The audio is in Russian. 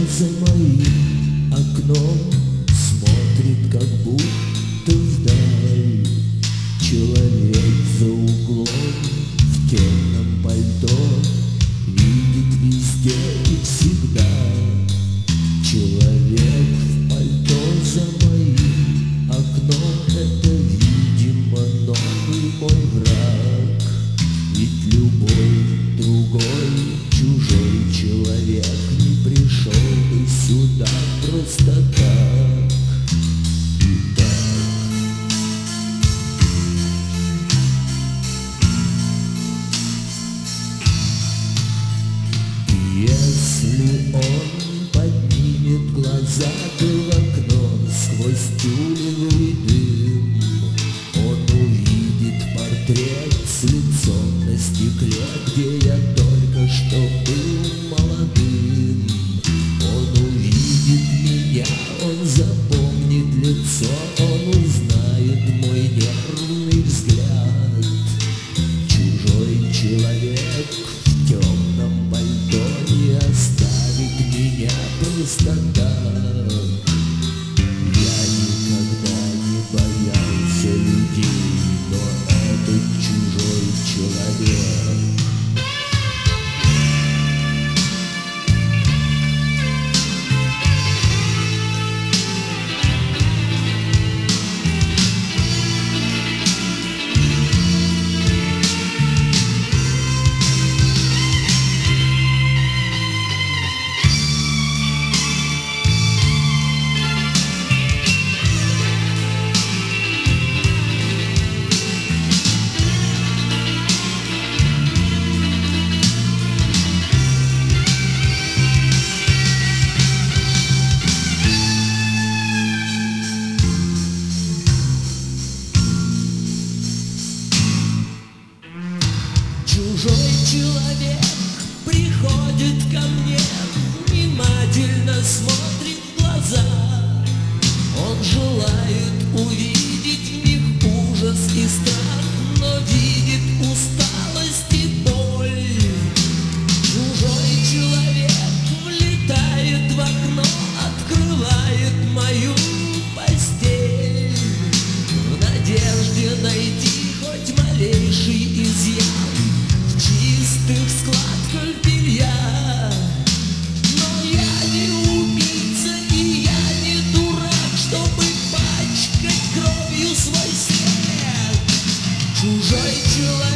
за моим окном смотрит, как будто вдаль. Человек за углом в темном пальто видит везде и всегда. Человек в пальто за моим окном — это, видимо, новый мой враг. Ведь любой другой чужой человек не пришел бы сюда просто так. Если он поднимет глаза в окно сквозь тюлевый дым, он увидит портрет с лицом на стекле, где я только что был молодым. Он увидит меня, он запомнит лицо, он узнает мой нервный взгляд. Чужой человек в темном пальто не оставит меня просто так. Я никогда не боялся людей, но этот чужой человек. Чужой человек приходит ко мне, внимательно смотрит в глаза. Он желает увидеть в них ужас и страх, но видит усталость и боль. Чужой человек влетает в окно, открывает мою постель в надежде найти хоть малейший изъян в чистых складках белья. Но я не убийца и я не дурак, чтобы пачкать кровью свой свет. Чужой человек